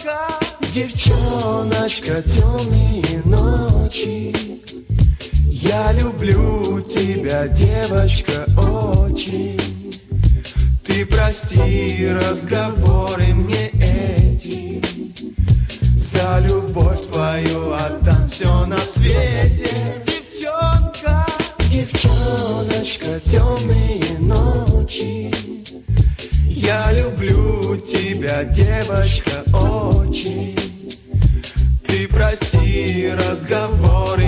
Девчоночка, темные ночи. Я люблю тебя, девочка, очень. Ты прости разговоры мне эти. За любовь твою отдам все на свете. Девчонка, девчоночка, темные ночи. Я люблю тебя, девочка, очень. Ты прости разговоры